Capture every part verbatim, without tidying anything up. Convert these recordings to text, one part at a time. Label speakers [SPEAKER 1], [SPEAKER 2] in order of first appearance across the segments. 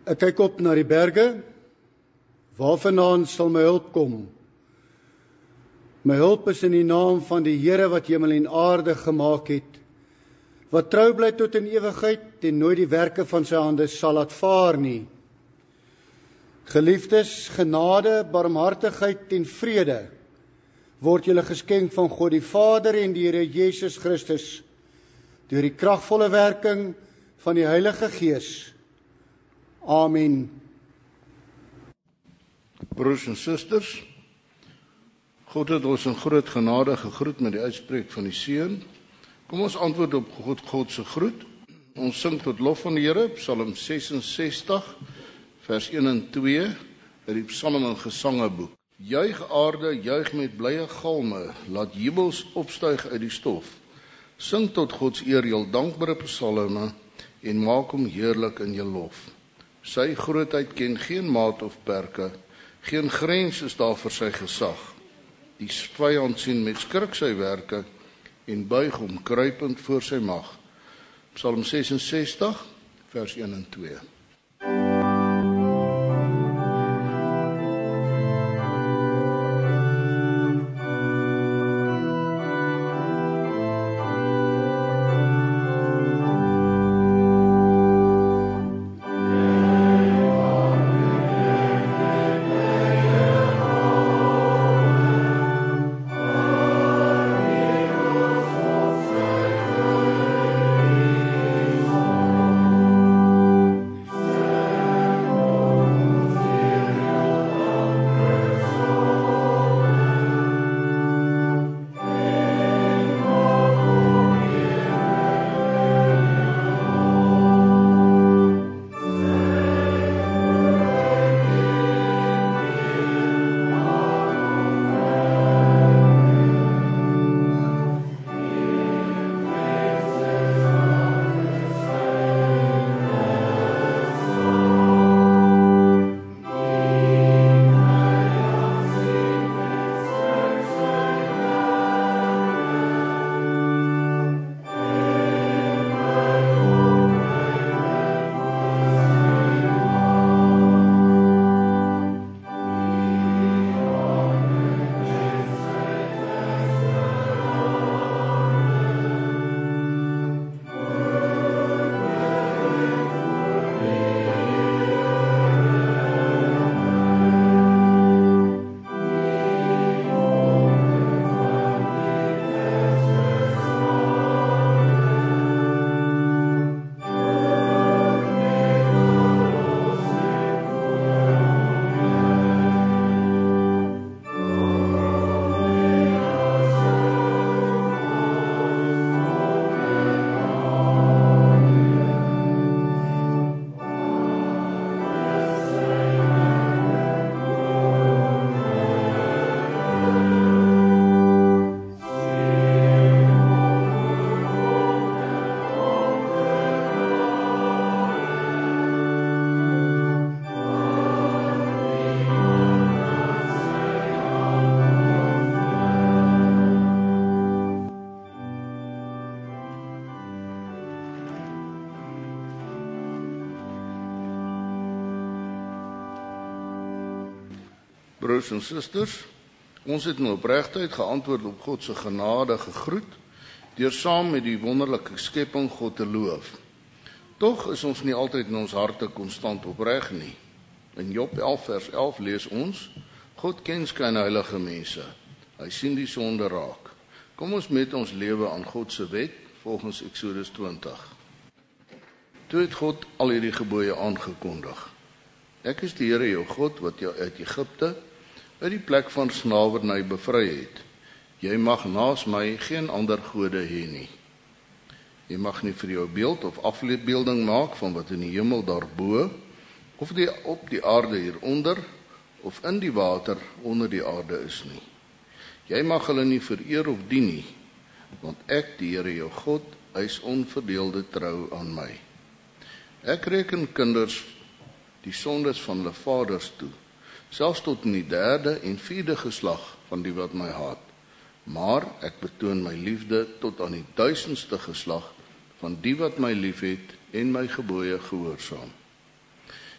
[SPEAKER 1] Ek kyk op na die berge, waarvandaan sal my hulp kom? My hulp is in die naam van die Here wat hemel en aarde gemaak het, wat trou bly tot in ewigheid en nooit die werke van sy hande sal laat vaar nie. Geliefdes, genade, barmhartigheid en vrede word julle geskenk van God die Vader en die Here Jesus Christus deur die kragvolle werking van die Heilige Gees. Amen.
[SPEAKER 2] Broers en susters, God het ons in groot genade gegroet met die uitspreek van die seën. Kom ons antwoord op God, God se groet. Ons sing tot lof van die Here, Psalm ses en sestig, vers een en twee, uit die Psalm en Gesangeboek. Juig aarde, juig met blye galme, laat jubels opstyg uit die stof. Sing tot Gods eer jul dankbare psalme en maak hom heerlik in jul lof. Sy grootheid ken geen maat of perke, geen grens is daar vir sy gesag. Die vyand sien met skrik sy werke en buig hom kruipend voor sy mag. Psalm ses en sestig, vers een en twee. Broers en susters, ons het in opregtheid geantwoord op God se genade gegroet, deur saam met die wonderlike skepping God te loof. Tog is ons nie altyd in ons harte konstant opreg nie. In Job elf vers elf lees ons, God ken skyn heilige mense, hy sien die sonde raak. Kom ons met ons lewe aan God se wet, volgens Eksodus twintig. Toe het God al hierdie gebooie aangekondig. Ek is die Here jou God, wat jou uit Egipte, uit die plek van slawerny bevry het. Jy mag naas my geen ander gode hê nie. Jy mag nie vir jou beeld of afbeelding maak van wat in die hemel daarbo, of die op die aarde hieronder, of in die water onder die aarde is nie. Jy mag hulle nie vereer of dien nie, want ek, die Here jou God, eis onverdeelde trou aan my. Ek reken kinders die sondes van hulle vaders toe, selfs tot in die derde en vierde geslag van die wat my haat. Maar ek betoon my liefde tot aan die duisendste geslag van die wat my liefhet en my gebooie gehoorsaam.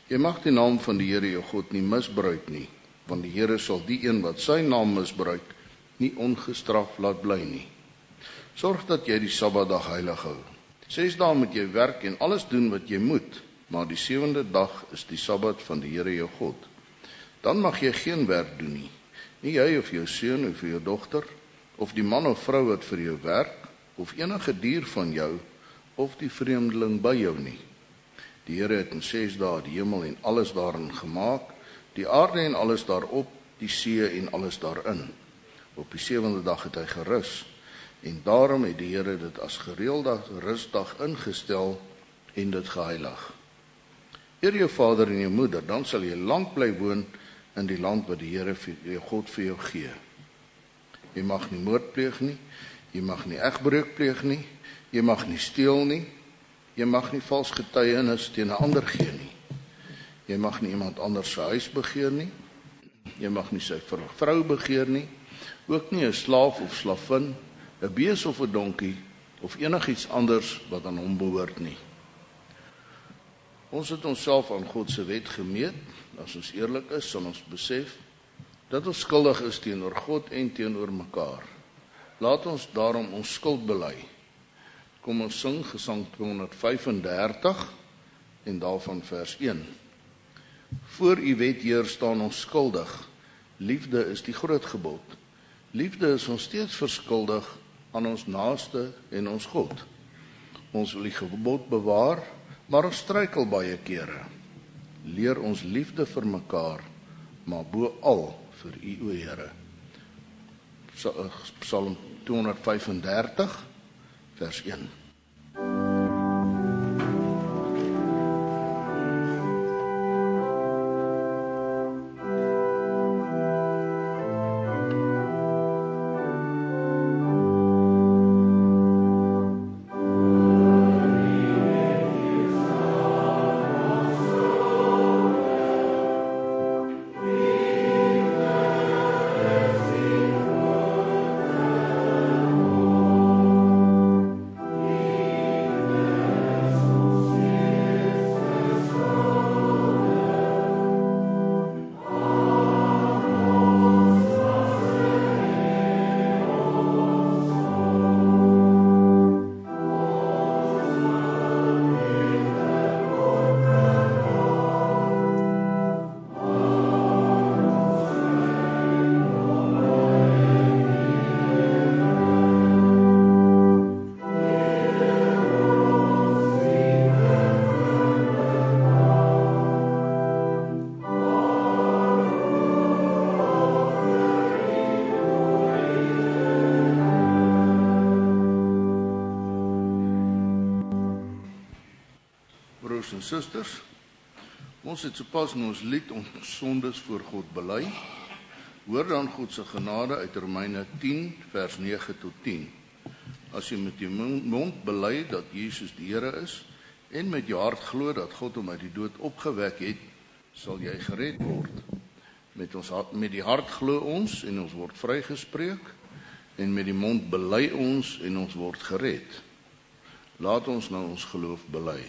[SPEAKER 2] Jy mag die naam van die Here jou God nie misbruik nie, want die Here sal die een wat sy naam misbruik, nie ongestraf laat bly nie. Sorg dat jy die Sabbatdag heilig hou. Ses dae moet jy werk en alles doen wat jy moet, maar die sewende dag is die Sabbat van die Here jou God. Dan mag jy geen werk doen nie, nie jy of jou seun of jou dogter, of die man of vrou wat vir jou werk, of enige dier van jou, of die vreemdeling by jou nie. Die Here het in ses dae die hemel en alles daarin gemaak, die aarde en alles daarop, die see en alles daarin. Op die sewende dag het hy gerus, en daarom het die Here dit as gereelde rusdag ingestel en dit geheilig. Eer jou vader en jou moeder, dan sal jy lank bly woon in die land wat die Here jou God vir jou gee. Jy mag nie moord pleeg nie, jy mag nie egbreuk pleeg nie, jy mag nie steel nie, jy mag nie vals getuienis teen 'n ander gee nie. Jy mag nie iemand anders se huis begeer nie, jy mag nie sy vrou begeer nie, ook nie 'n slaaf of slavin, 'n bees of 'n donkie, of enigiets anders wat aan hom behoort nie. Ons het onsself aan God se wet gemeet. As ons eerlik is, sal ons besef dat ons skuldig is teenoor God en teenoor mekaar. Laat ons daarom ons skuld bely. Kom ons sing Gesang tweehonderdvyfendertig en daarvan vers een. Voor u wet, Heer, staan ons skuldig. Liefde is die groot gebod. Liefde is ons steeds verskuldig aan ons naaste en ons God. Ons wil die gebod bewaar, maar ons struikel baie kere. Leer ons liefde vir mekaar, maar bo al vir u, o Here. Psalm tweehonderdvyfendertig, vers een. Broers en susters, ons het sopas in ons lied ons sondes voor God bely. Hoor dan God se genade uit Romeine tien vers nege tot tien. As jy met jou mond bely dat Jesus die Here is en met jou hart glo dat God hom uit die dood opgewek het, sal jy gered word. Met ons hart, met die hart glo ons en ons word vrygespreek, en met die mond bely ons en ons word gered. Laat ons nou ons geloof bely.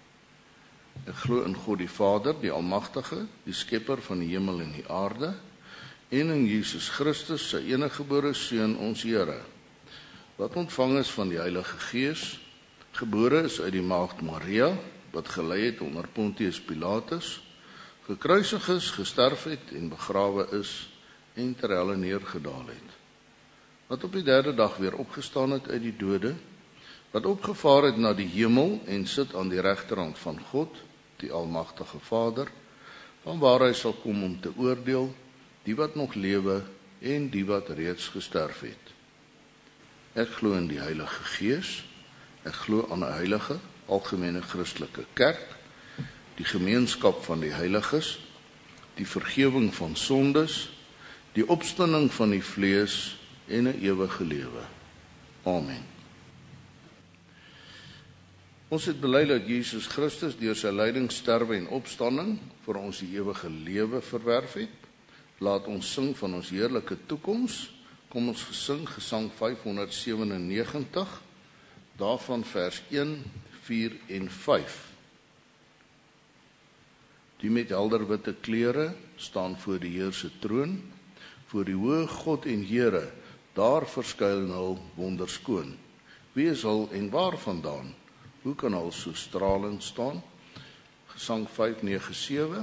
[SPEAKER 2] Ek glo in God die Vader, die Almagtige, die Skepper van die hemel en die aarde, en in Jesus Christus, sy eniggebore Seun, ons Here, wat ontvang is van die Heilige Gees, gebore is uit die maagd Maria, wat gelei het onder Pontius Pilatus, gekruisig is, gesterf het en begrawe is, en ter helle neergedaal het. Wat op die derde dag weer opgestaan het uit die dode, wat opgevaar het na die hemel en sit aan die regterhand van God, die Almagtige Vader, van waar hy sal kom om te oordeel, die wat nog lewe en die wat reeds gesterf het. Ek glo in die Heilige Gees, ek glo aan 'n heilige, algemene Christelike kerk, die gemeenskap van die heiliges, die vergifnis van sondes, die opstanding van die vlees en 'n ewige lewe. Amen. Ons het bely dat Jesus Christus deur sy lyding, sterwe en opstanding vir ons die ewige lewe verwerf het. Laat ons sing van ons heerlike toekoms. Kom ons gesing Gesang vyfhonderdsewenennegentig, daarvan vers een, vier en vyf. Die met helder witte klere staan voor die Heer se troon, voor die hoë God en Here, daar verskuil hul wonderskoon. Wie is hul en waar vandaan? Hoe kan hul so stralend staan? Gesang vyf nege sewe.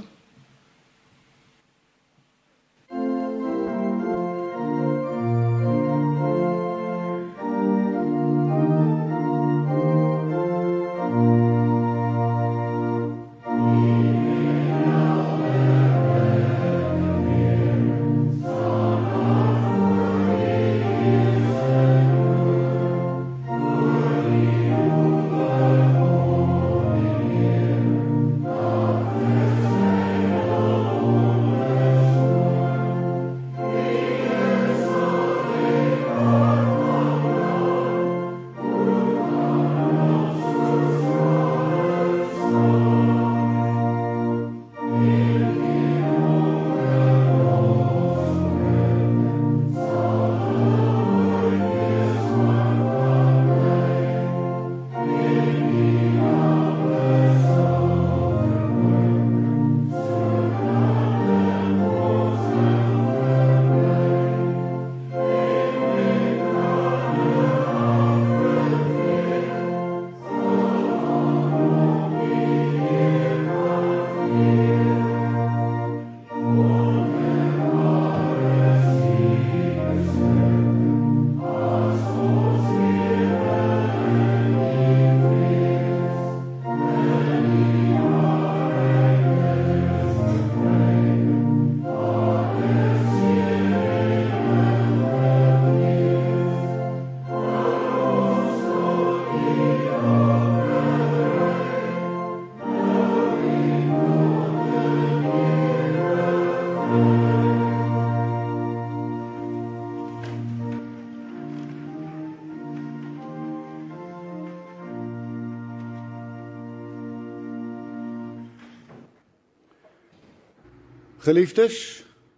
[SPEAKER 1] Geliefdes,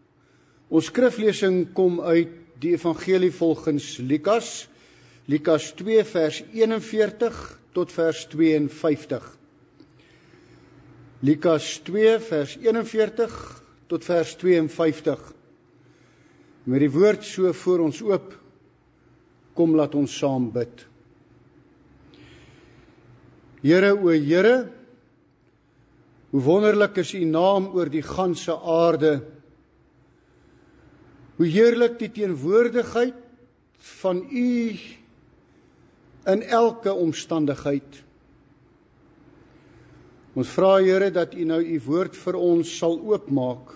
[SPEAKER 1] ons skriflesing kom uit die evangelie volgens Lukas, Lukas twee vers eenenveertig tot vers tweeënvyftig. Lukas twee vers eenenveertig tot vers tweeënvyftig. Met die woord so voor ons oop, kom laat ons saam bid. Here, o Here, hoe wonderlik is U naam oor die ganse aarde. Hoe heerlik die teenwoordigheid van U in elke omstandigheid. Ons vra, Here, dat U nou U woord vir ons sal oopmaak.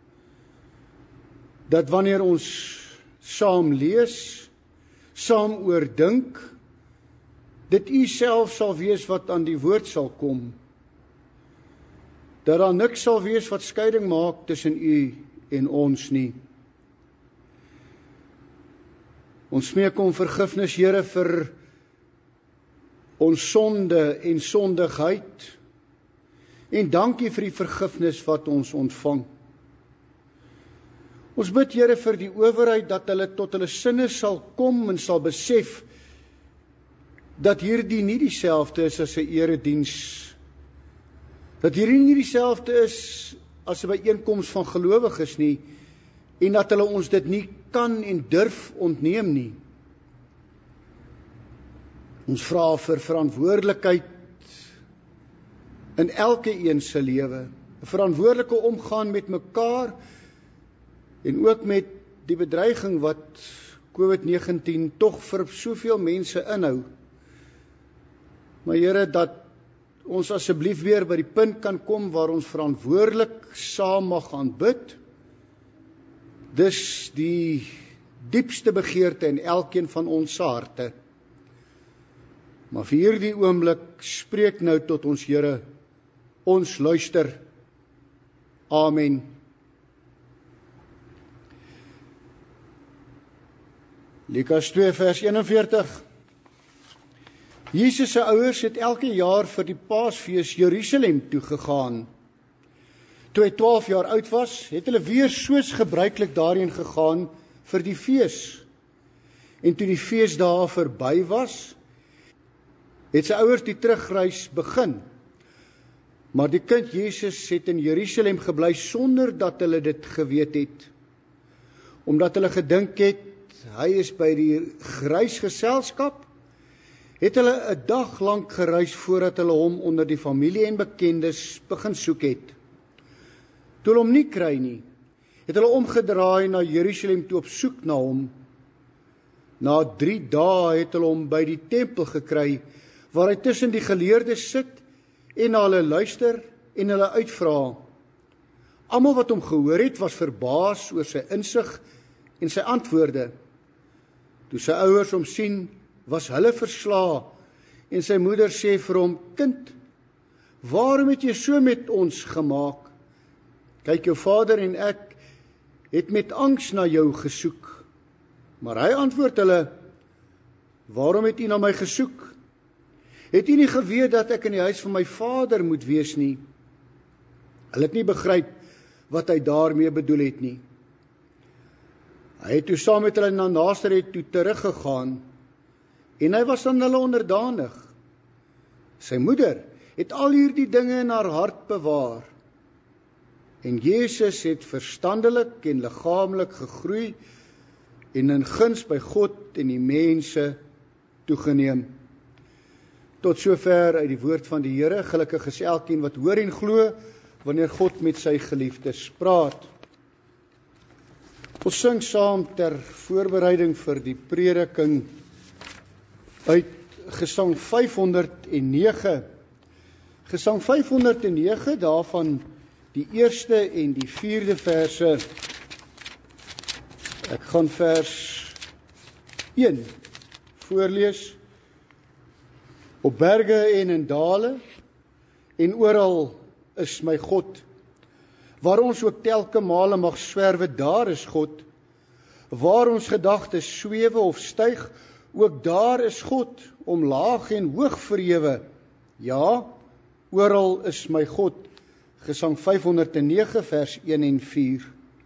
[SPEAKER 1] Dat wanneer ons saam lees, saam oordink, dit U self sal wees wat aan die woord sal kom. Dat daar niks sal wees wat skeiding maak tussen U en ons nie. Ons smeek om vergifnis, Here, vir ons sonde en sondigheid. En dankie vir die vergifnis wat ons ontvang. Ons bid, Here, vir die owerheid dat hulle tot hulle sinne sal kom en sal besef dat hierdie nie dieselfde is as 'n erediens. Dat hierdie nie dieselfde is as 'n byeenkoms van gelowiges nie, en dat hulle ons dit nie kan en durf ontneem nie. Ons vra vir verantwoordelikheid in elke een se lewe, 'n verantwoordelike omgaan met mekaar en ook met die bedreiging wat COVID negentien tog vir soveel mense inhou. Maar Here, dat ons asseblief weer by die punt kan kom waar ons verantwoordelik saam mag aanbid. Dis die diepste begeerte in elkeen van ons harte. Maar vir hierdie oomblik spreek nou tot ons, Here, ons luister. Amen. Lukas twee vers eenenveertig. Jesus se ouers het elke jaar vir die Paasfees Jerusalem toe gegaan. Toe hy twaalf jaar oud was, het hulle weer soos gebruiklik daarheen gegaan vir die fees. En toe die feesdae verby was, het sy ouers die terugreis begin. Maar die kind Jesus het in Jerusalem gebly sonder dat hulle dit geweet het. Omdat hulle gedink het, hy is by die reisgeselskap, het hulle 'n dag lank gereis voordat hulle hom onder die familie en bekendes begin soek het. Toe hulle hom nie kry nie, het hulle omgedraai na Jerusalem toe op soek na hom. Na drie dae het hulle hom by die tempel gekry, waar hy tussen die geleerdes sit en na hulle luister en hulle uitvra. Almal wat hom gehoor het, was verbaas oor sy insig en sy antwoorde. Toe sy ouers hom sien, was hulle verslae en sy moeder sê vir hom, kind, waarom het jy so met ons gemaak? Kyk, jou vader en ek het met angs na jou gesoek. Maar hy antwoord hulle, waarom het u na my gesoek? Het u nie geweet dat ek in die huis van my vader moet wees nie? Hulle het nie begryp wat hy daarmee bedoel het nie. Hy het toe saam met hulle na Nasaret toe teruggegaan, en hy was aan hulle onderdanig. Sy moeder het al hierdie dinge in haar hart bewaar. En Jesus het verstandelik en liggaamlik gegroei en in guns by God en die mense toegeneem. Tot sover uit die woord van die Here. Gelukkig is elkeen wat hoor en glo wanneer God met sy geliefdes praat. Ons sing saam ter voorbereiding vir die prediking uit Gesang vyfhonderd en nege. Gesang vyfhonderd en nege, daarvan die eerste en die vierde verse. Ek gaan vers een voorlees. Op berge en in dale, en oral is my God. Waar ons ook telke male mag swerwe, daar is God. Waar ons gedagtes swewe of styg, ook daar is God, om laag en hoog verhewe. Ja, oral is my God. Gesang vyfhonderd en nege, vers een en vier.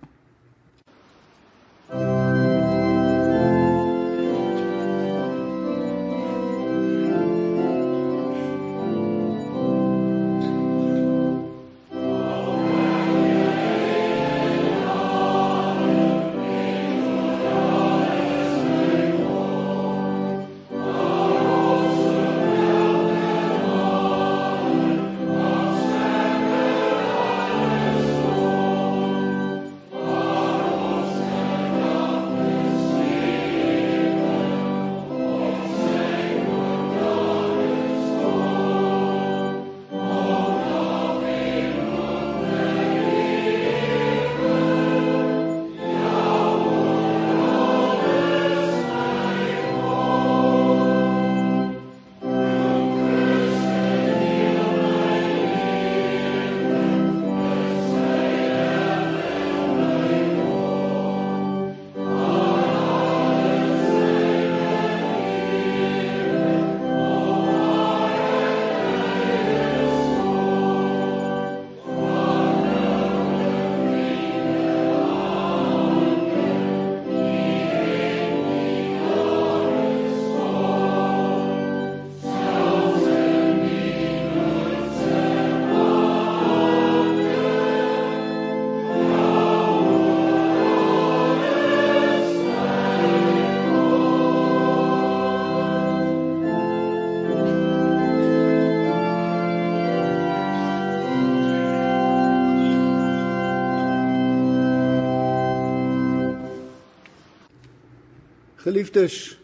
[SPEAKER 1] Geliefdes,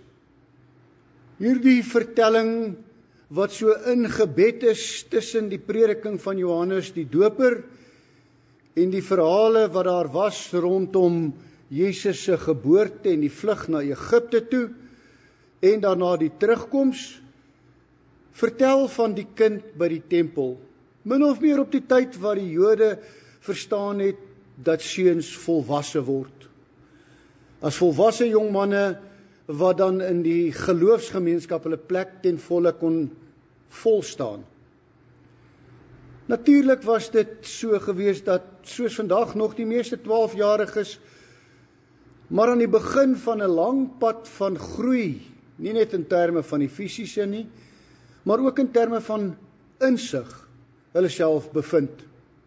[SPEAKER 1] hierdie vertelling wat so ingebed is tussen die prediking van Johannes die Doper en die verhale wat daar was rondom Jesus se geboorte en die vlug na Egipte toe en daarna die terugkoms, vertel van die kind by die tempel, min of meer op die tyd waar die Jode verstaan het dat seuns volwasse word. As volwasse jong manne wat dan in die geloofsgemeenskap hulle plek ten volle kon volstaan. Natuurlik was dit so gewees dat, soos vandag nog die meeste twaalfjariges, maar aan die begin van 'n lang pad van groei, nie net in terme van die fisiese nie, maar ook in terme van insig, hulle self bevind.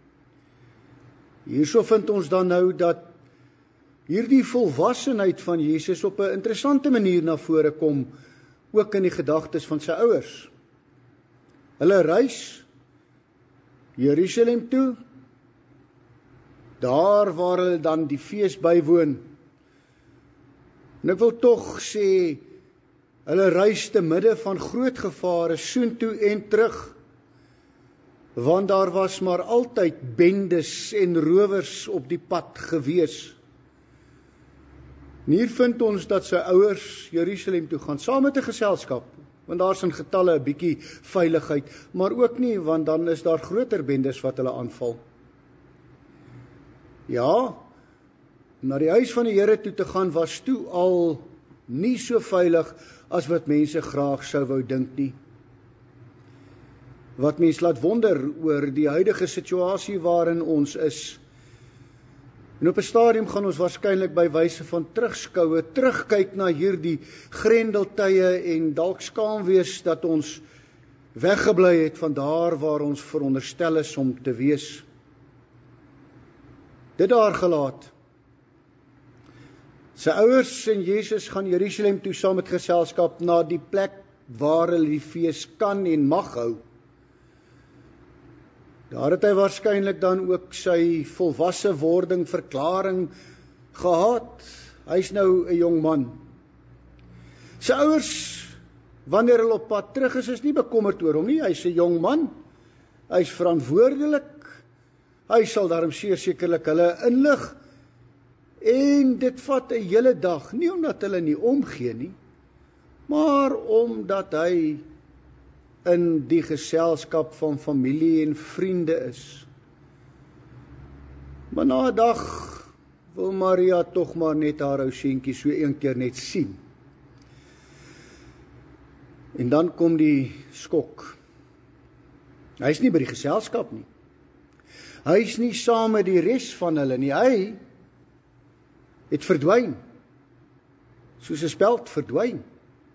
[SPEAKER 1] Hierso vind ons dan nou dat hierdie volwassenheid van Jesus op 'n interessante manier na vore kom, ook in die gedagtes van sy ouers. Hulle reis Jerusalem toe, daar waar hulle dan die fees bywoon. En ek wil tog sê, hulle reis te midde van groot gevare soontoe en terug, want daar was maar altyd bendes en rowers op die pad gewees. En hier vind ons dat sy ouers Jerusalem toe gaan, saam met 'n geselskap, want daar's in getalle 'n bietjie veiligheid, maar ook nie, want dan is daar groter bendes wat hulle aanval. Ja, na die huis van die Here toe te gaan was toe al nie so veilig as wat mense graag sou wou dink nie. Wat mens laat wonder oor die huidige situasie waarin ons is. En op 'n stadium gaan ons waarskynlik by wyse van terugskoue terugkyk na hierdie grendeltye en dalk skaam wees dat ons weggebly het van daar waar ons veronderstel is om te wees. Dit daar gelaat. Sy ouers en Jesus gaan Jerusalem toe saam met geselskap na die plek waar hulle die fees kan en mag hou. Daar het hy waarskynlik dan ook sy volwasse wording verklaring gehad. Hy's nou 'n jong man. Sy ouers, wanneer hulle op pad terug is, is nie bekommerd oor hom nie. Hy's 'n jong man. Hy's verantwoordelik. Hy sal daarom seer sekerlik hulle inlig. En dit vat 'n hele dag, nie omdat hulle nie omgee nie, maar omdat hy in die geselskap van familie en vriende is. Maar na 'n dag wil Maria tog maar net haar ou seentjie so een keer net sien. En dan kom die skok. Hy's nie by die geselskap nie. Hy's nie saam met die res van hulle nie. Hy het verdwyn. Soos 'n speld verdwyn.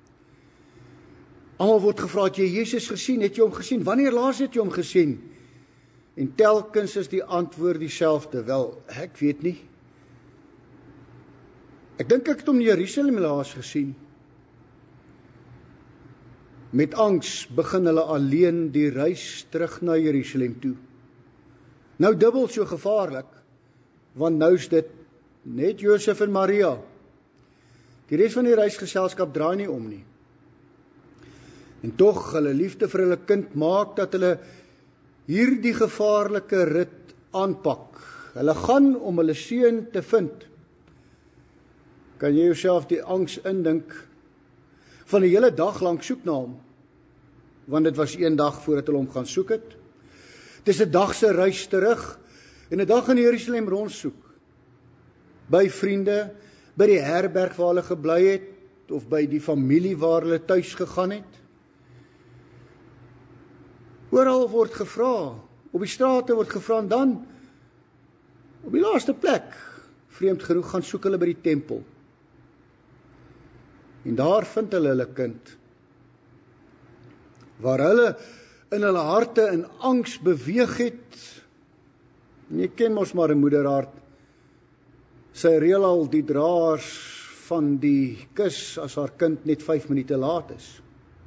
[SPEAKER 1] Almal word gevra, het jy Jesus gesien? Het jy hom gesien? Wanneer laas het jy hom gesien? En telkens is die antwoord dieselfde. Wel, ek weet nie. Ek dink ek het hom in Jerusalem laas gesien. Met angs begin hulle alleen die reis terug na Jerusalem toe. Nou dubbel so gevaarlik, want nou is dit net Josef en Maria. Die res van die reisgeselskap draai nie om nie. En tog, hulle liefde vir hulle kind maak dat hulle hierdie gevaarlike rit aanpak. Hulle gaan om hulle seun te vind. Kan jy jouself die angs indink van 'n hele dag lank soek na hom? Want dit was een dag voordat hulle hom gaan soek het. Dis 'n dag se reis terug en 'n dag in Jerusalem rondsoek. By vriende, by die herberg waar hulle gebly het of by die familie waar hulle tuis gegaan het. Oral word gevra, op die strate word gevra en dan op die laaste plek, vreemd genoeg, gaan soek hulle by die tempel. En daar vind hulle hulle kind. Waar hulle in hulle harte in angs beweeg het. En jy ken mos maar 'n moederhart. Sy reël al die draers van die kus as haar kind net vyf minute laat is.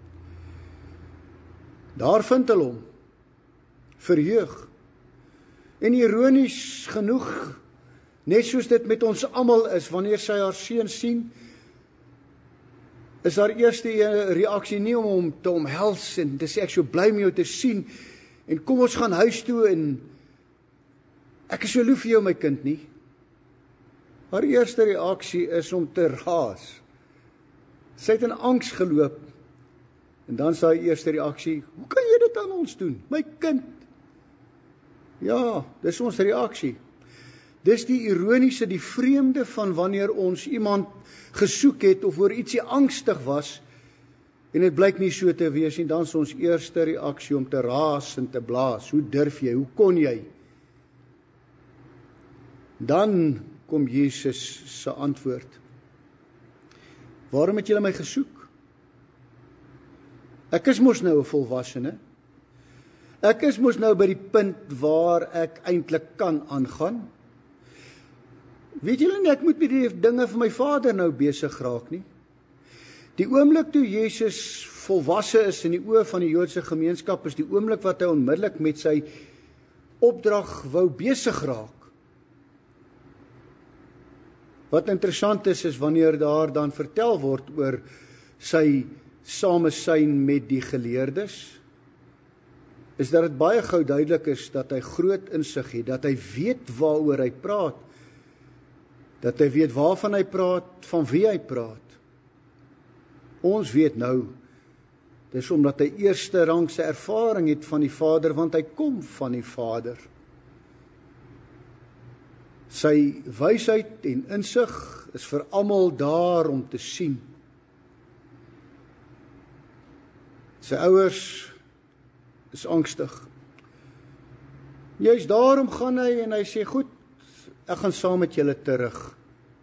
[SPEAKER 1] Daar vind hulle hom, verheug. En ironies genoeg, net soos dit met ons almal is, wanneer sy haar seun sien, is haar eerste reaksie nie om hom te omhels en te sê ek so bly om jou te sien en kom ons gaan huis toe en ek is so lief vir jou my kind nie. Haar eerste reaksie is om te raas. Sy het in angs geloop en dan is haar eerste reaksie, hoe kan jy dit aan ons doen, my kind? Ja, dis ons reaksie. Dis die ironiese, die vreemde van wanneer ons iemand gesoek het of oor ietsie angstig was en dit blyk nie so te wees nie, dan is ons eerste reaksie om te raas en te blaas. Hoe durf jy? Hoe kon jy? Dan kom Jesus se antwoord. Waarom het julle my gesoek? Ek is mos nou 'n volwassene. Ek is mos nou by die punt waar ek eintlik kan aangaan. Weet julle nie, ek moet met die dinge van my Vader nou besig raak nie. Die oomblik toe Jesus volwasse is in die oë van die Joodse gemeenskap, is die oomblik wat hy onmiddellik met sy opdrag wou besig raak. Wat interessant is, is wanneer daar dan vertel word oor sy samesyn met die geleerdes, is dat dit baie gou duidelik is dat hy groot insig het, dat hy weet waaroor hy praat, dat hy weet waarvan hy praat, van wie hy praat. Ons weet nou, dis omdat hy eerste rangse ervaring het van die Vader, want hy kom van die Vader. Sy wysheid en insig is vir almal daar om te sien. Sy ouers is angstig. Juist daarom gaan hy en hy sê, goed, ek gaan saam met julle terug.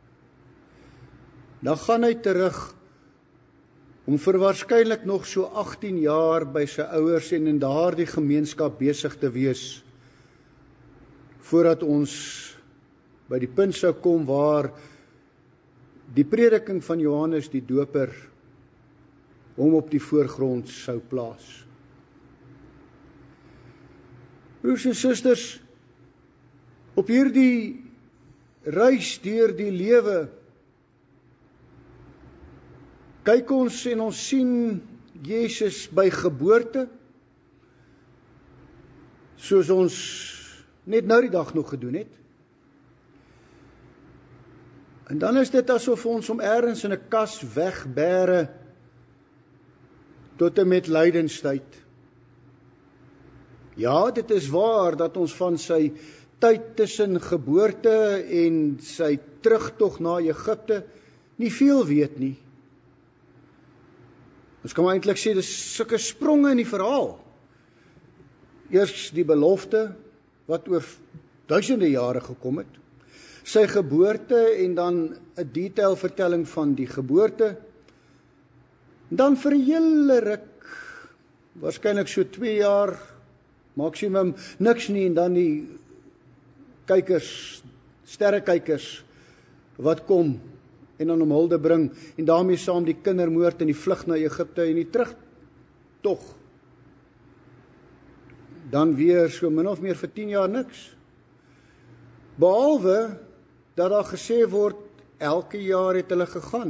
[SPEAKER 1] Dan gaan hy terug om vir waarskynlik nog so agttien jaar by sy ouers en in daardie gemeenskap besig te wees, voordat ons by die punt sou kom waar die prediking van Johannes die Doper hom op die voorgrond sou plaas. Broers en susters, op hierdie reis deur die lewe, kyk ons en ons sien Jesus by geboorte, soos ons net nou die dag nog gedoen het. En dan is dit asof ons hom ergens in 'n kas wegbêre tot en met lydenstyd. Ja, dit is waar dat ons van sy tyd tussen geboorte en sy terugtog na Egipte nie veel weet nie. Ons kan eintlik sê, dis sulke spronge in die verhaal. Eers die belofte, wat oor duisende jare gekom het, sy geboorte en dan 'n detailvertelling van die geboorte, dan vir 'n hele ruk, waarskynlik so twee jaar, maksimum niks nie, en dan die kykers, sterrekykers, wat kom, en dan om hulde bring, en daarmee saam die kindermoord en die vlug na Egipte en die terugtog. Dan weer so min of meer vir tien jaar niks. Behalwe dat daar gesê word, elke jaar het hulle gegaan.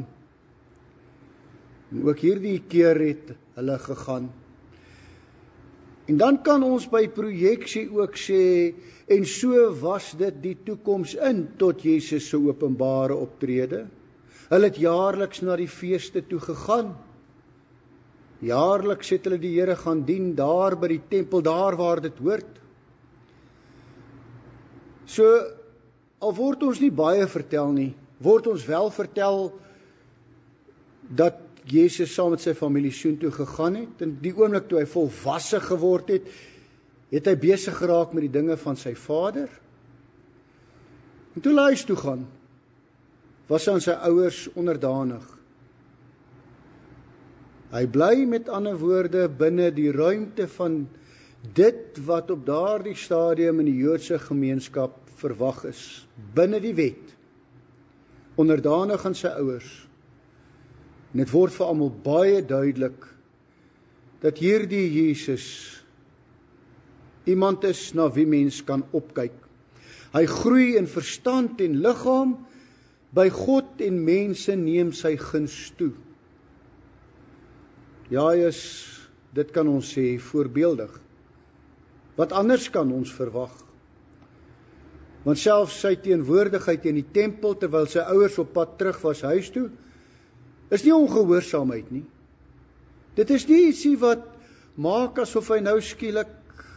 [SPEAKER 1] En ook hierdie keer het hulle gegaan. En dan kan ons by projeksie ook sê, en so was dit die toekoms in tot Jesus se openbare optrede. Hulle het jaarliks na die feeste toe gegaan. Jaarliks het hulle die Here gaan dien, daar by die tempel, daar waar dit hoort. So, al word ons nie baie vertel nie, word ons wel vertel dat Jesus saam met sy familie soontoe gegaan het, en die oomblik toe hy volwasse geword het, het hy besig geraak met die dinge van sy Vader. En toe hy huis toe gaan, was hy aan sy ouers onderdanig. Hy bly met ander woorde binne die ruimte van dit wat op daardie stadium in die Joodse gemeenskap verwag is, binne die wet, onderdanig aan sy ouers. En dit word vir almal baie duidelik dat hierdie Jesus iemand is na wie mens kan opkyk. Hy groei in verstand en liggaam, by God en mense neem sy guns toe. Ja, hy is, dit kan ons sê, voorbeeldig. Wat anders kan ons verwag? Want selfs sy teenwoordigheid in die tempel, terwyl sy ouers op pad terug was huis toe, is nie ongehoorsaamheid nie. Dit is nie ietsie wat maak asof hy nou skielik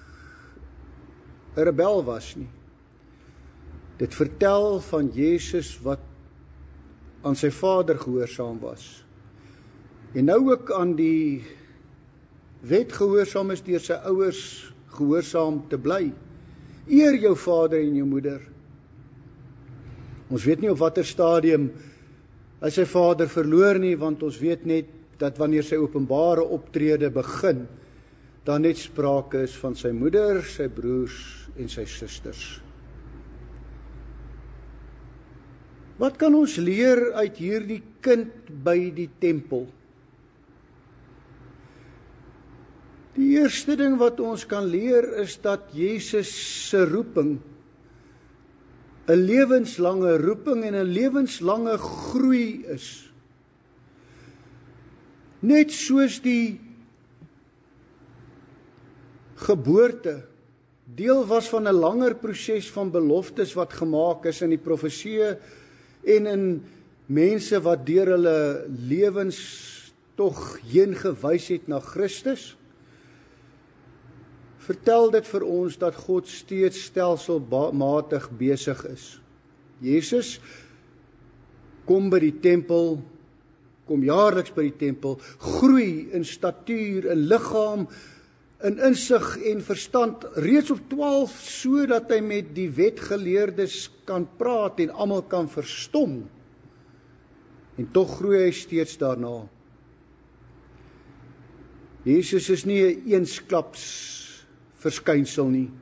[SPEAKER 1] 'n rebel was nie. Dit vertel van Jesus wat aan sy Vader gehoorsaam was. En nou ook aan die wet gehoorsaam is deur sy ouers gehoorsaam te bly. Eer jou vader en jou moeder. Ons weet nie op watter stadium hy sy vader verloor nie, want ons weet net dat wanneer sy openbare optrede begin, daar net sprake is van sy moeder, sy broers en sy susters. Wat kan ons leer uit hierdie kind by die tempel? Die eerste ding wat ons kan leer is dat Jesus se roeping 'n lewenslange roeping en 'n lewenslange groei is. Net soos die geboorte deel was van 'n langer proses van beloftes wat gemaak is in die profeseë en in mense wat deur hulle lewens tog heen gewys het na Christus, vertel dit vir ons dat God steeds stelselmatig besig is. Jesus kom by die tempel, kom jaarliks by die tempel, groei in statuur, in liggaam, in insig en verstand, reeds op twaalf, sodat hy met die wetgeleerdes kan praat en almal kan verstom. En tog groei hy steeds daarna. Jesus is nie 'n eensklaps verskynsel nie.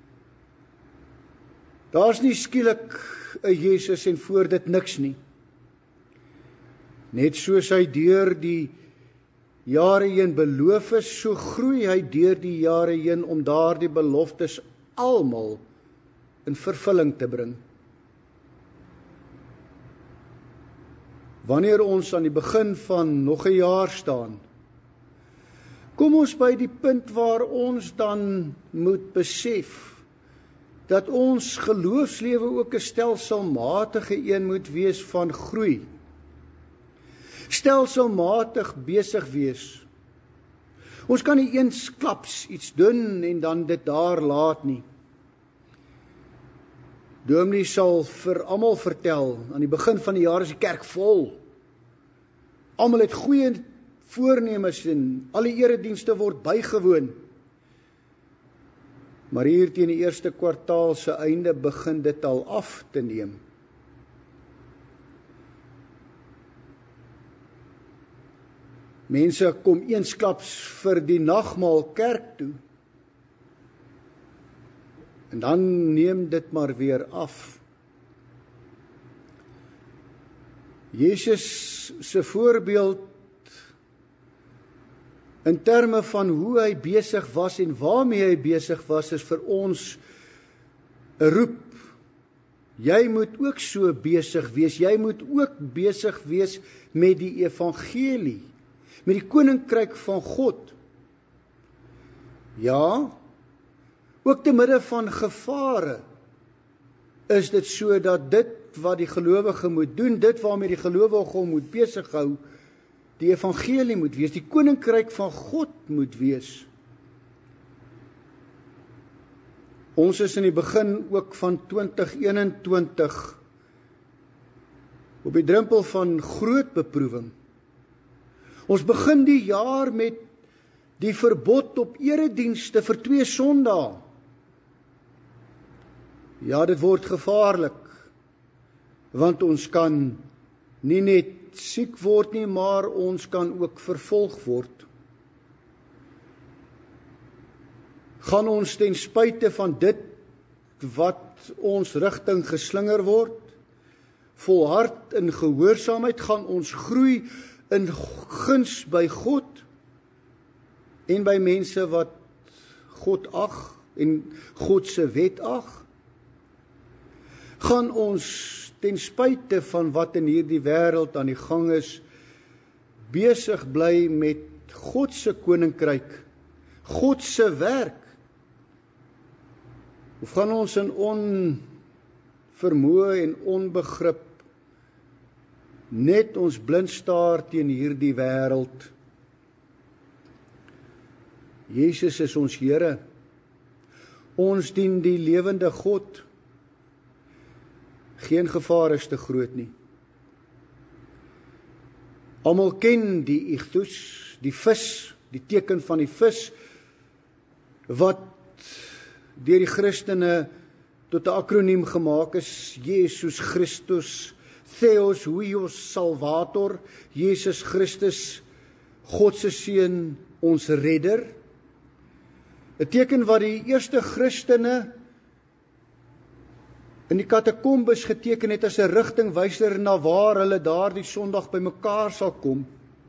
[SPEAKER 1] Daar's nie skielik 'n Jesus en voor dit niks nie. Net soos hy deur die jare heen beloof is, so groei hy deur die jare heen om daardie beloftes almal in vervulling te bring. Wanneer ons aan die begin van nog 'n jaar staan, kom ons by die punt waar ons dan moet besef dat ons geloofslewe ook 'n stelselmatige een moet wees van groei. Stelselmatig besig wees. Ons kan nie eensklaps iets doen en dan dit daar laat nie. Dominee sal vir almal vertel, aan die begin van die jaar is die kerk vol. Almal het goeie voornemens en alle eredienste word bygewoon. Maar hier teen die eerste kwartaal se einde begin dit al af te neem. Mense kom eensklaps vir die nagmaal kerk toe. En dan neem dit maar weer af. Jesus se voorbeeld in terme van hoe hy besig was en waarmee hy besig was, is vir ons 'n roep. Jy moet ook so besig wees, jy moet ook besig wees met die evangelie, met die koninkryk van God. Ja, ook te midde van gevare is dit so dat dit wat die gelowige moet doen, dit waarmee die gelowige hom moet besig hou, die evangelie moet wees, die koninkryk van God moet wees. Ons is in die begin ook van twintig eenentwintig op die drempel van groot beproewing. Ons begin die jaar met die verbod op eredienste vir twee Sondae. Ja, dit word gevaarlik, want ons kan nie net siek word nie, maar ons kan ook vervolg word. Gaan ons ten spyte van dit wat ons rigting geslinger word, volhard in gehoorsaamheid, gaan ons groei in guns by God en by mense wat God ag en God se wet ag. Gaan ons ten spyte van wat in hierdie wêreld aan die gang is, besig bly met God se koninkryk, God se werk. Of gaan ons in onvermoë en onbegrip net ons blind staar teen hierdie wêreld? Jesus is ons Here. Ons dien die lewende God. Geen gevaar is te groot nie. Almal ken die ichthus, die vis, die teken van die vis, wat deur die Christene tot 'n akroniem gemaak is, Jesus Christus, Theos Huios Salvator, Jesus Christus, God se seun, ons redder. 'n teken wat die eerste Christene in die katakombes geteken het as 'n rigtingwyser na waar hulle daardie Sondag bymekaar sal kom.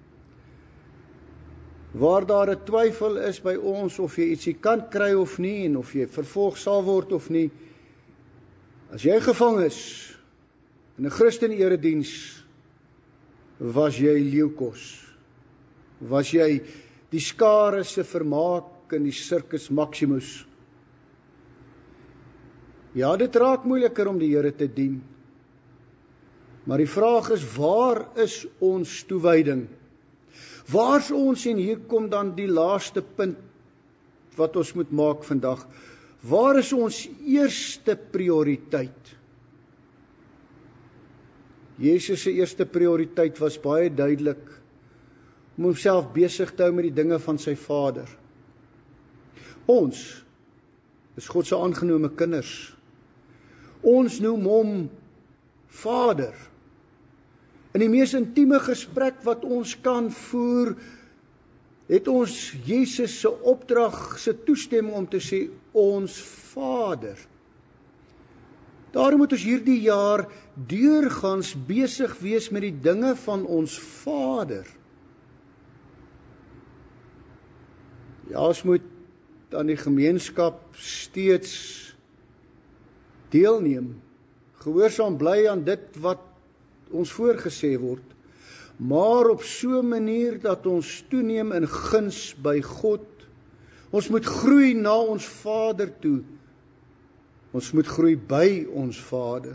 [SPEAKER 1] Waar daar 'n twyfel is by ons of jy ietsie kan kry of nie en of jy vervolg sal word of nie, as jy gevang is in 'n Christen erediens, was jy leeukos, was jy die skare se vermaak in die Circus Maximus. Ja, dit raak moeiliker om die Here te dien. Maar die vraag is, waar is ons toewyding? Waar is ons, en hier kom dan die laaste punt wat ons moet maak vandag. Waar is ons eerste prioriteit? Jesus se eerste prioriteit was baie duidelik, om homself besig te hou met die dinge van sy Vader. Ons is God se aangenome kinders. Ons noem hom Vader. In die mees intieme gesprek wat ons kan voer, het ons Jesus se opdrag, se toestemming om te sê, ons Vader. Daarom moet ons hierdie jaar deurgaans besig wees met die dinge van ons Vader. Ja, ons moet aan die gemeenskap steeds deelneem, gehoorsaam bly aan dit wat ons voorgesê word, maar op so 'n manier dat ons toeneem in guns by God. Ons moet groei na ons Vader toe. Ons moet groei by ons Vader.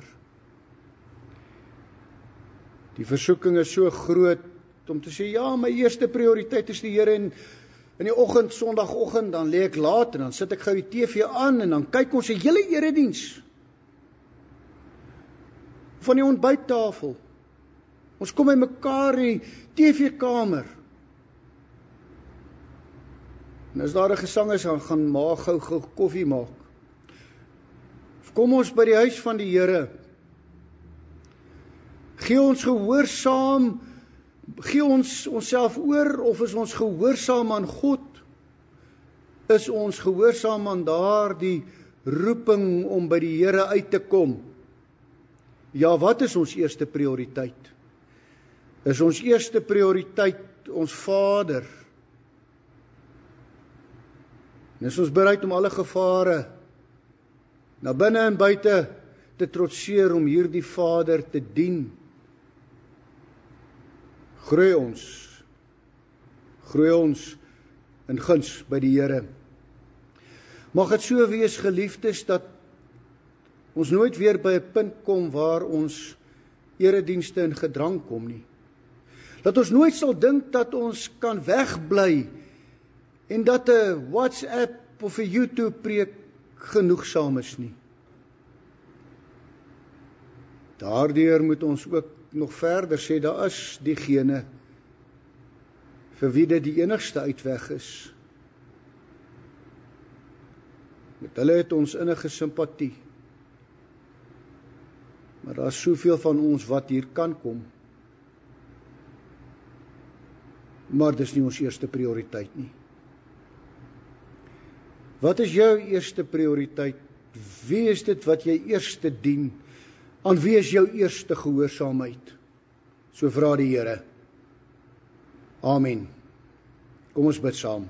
[SPEAKER 1] Die versoeking is so groot om te sê, ja, my eerste prioriteit is die Here, en in die oggend, Sondagoggend, dan lê ek laat en dan sit ek gou die T V aan en dan kyk ons 'n hele erediens van die ontbyttafel. Ons kom by mekaar in die T V-kamer. En as daar 'n gesang is, dan gaan ma gou gou koffie maak. Of kom ons by die huis van die Here. Gee ons gehoorsaam, gee ons onsself oor, of is ons gehoorsaam aan God? Is ons gehoorsaam aan daardie roeping om by die Here uit te kom? Ja, wat is ons eerste prioriteit? Is ons eerste prioriteit ons Vader? En is ons bereid om alle gevare na binne en buite te trotseer om hierdie Vader te dien? Groei ons, groei ons in guns by die Here. Mag dit so wees, geliefdes, dat ons nooit weer by 'n punt kom waar ons eredienste in gedrang kom nie. Dat ons nooit sal dink dat ons kan wegbly en dat 'n WhatsApp of 'n YouTube preek genoegsaam is nie. Daardeur moet ons ook nog verder sê, daar is diegene vir wie dit die enigste uitweg is. Met hulle het ons innige simpatie. Maar daar is soveel van ons wat hier kan kom. Maar dis nie ons eerste prioriteit nie. Wat is jou eerste prioriteit? Wie is dit wat jy eerste dien? Aan wie is jou eerste gehoorsaamheid? So vra die Here. Amen. Kom ons bid saam.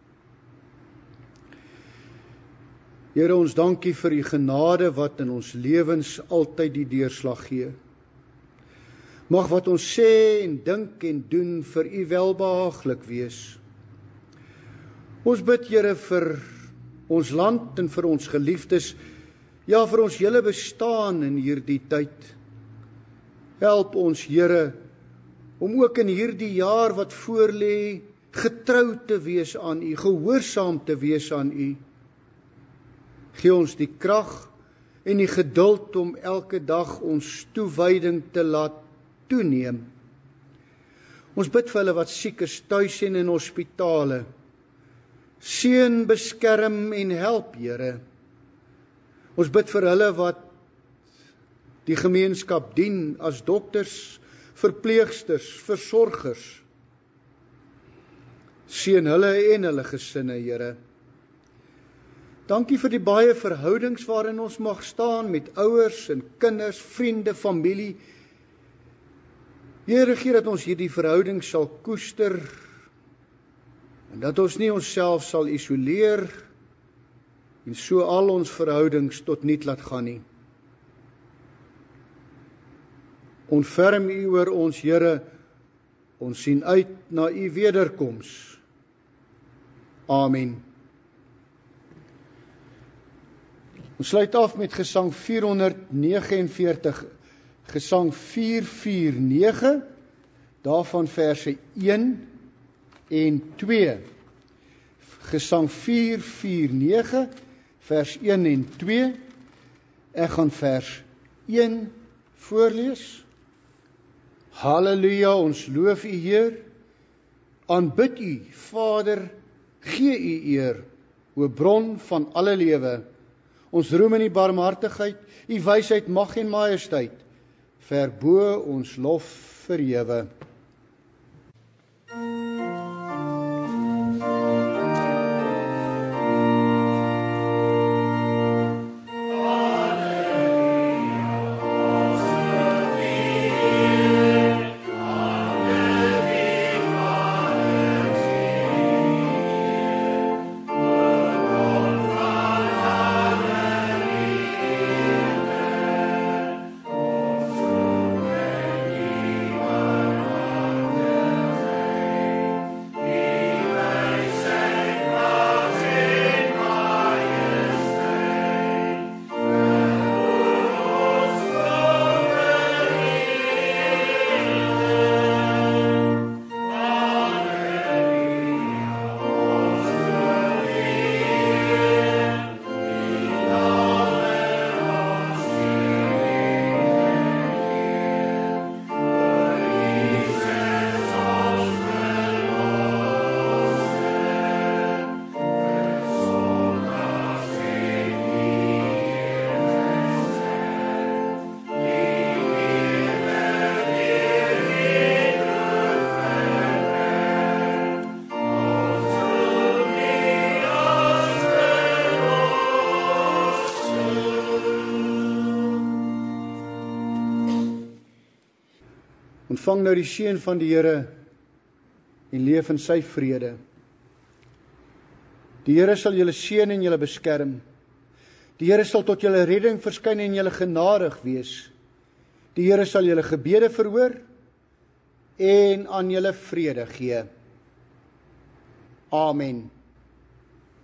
[SPEAKER 1] Here, ons dankie vir die genade wat in ons lewens altyd die deurslag gee. Mag wat ons sê en dink en doen vir U welbehaaglik wees. Ons bid, Here, vir ons land en vir ons geliefdes, ja, vir ons hele bestaan in hierdie tyd. Help ons, Here, om ook in hierdie jaar wat voorlê, getrou te wees aan U, gehoorsaam te wees aan U. Gee ons die krag en die geduld om elke dag ons toewyding te laat toeneem. Ons bid vir hulle wat siek is tuis en in hospitale. Seën, beskerm en help, Here. Ons bid vir hulle wat die gemeenskap dien as dokters, verpleegsters, versorgers. Seën hulle en hulle gesinne, Here. Dankie vir die baie verhoudings waarin ons mag staan met ouers en kinders, vriende, familie. Here, gee dat ons hierdie verhoudings sal koester en dat ons nie onsself sal isoleer en so al ons verhoudings tot niet laat gaan nie. Ontferm U oor ons, Here, ons sien uit na U wederkoms. Amen. Ons sluit af met gesang vierhonderdnegenenveertig, gesang vier vier nege, daarvan verse een en twee. Gesang vier vier nege, vers een en twee. Ek gaan vers een voorlees. Halleluja, ons loof U Heer. Aanbid U, Vader, gee U eer, o bron van alle lewe. Ons roem in U barmhartigheid, U wysheid, mag en majesteit, verbo ons lof verhewe. Ontvang nou die seën van die Here en leef in sy vrede. Die Here sal julle seën en julle beskerm. Die Here sal tot julle redding verskyn en julle genadig wees. Die Here sal julle gebede verhoor en aan julle vrede gee. Amen.